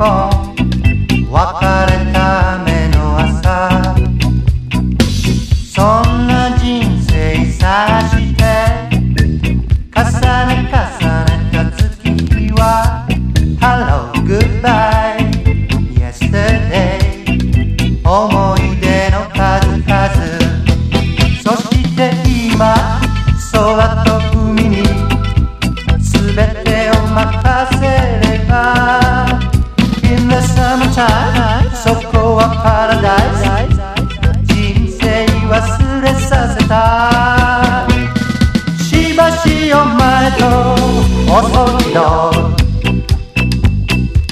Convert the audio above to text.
別れための朝、そんな人生探して重ね重ねた月日は Hello goodbye yesterday 思い出の数々、そして今空と海に全てを任せれば In the summertime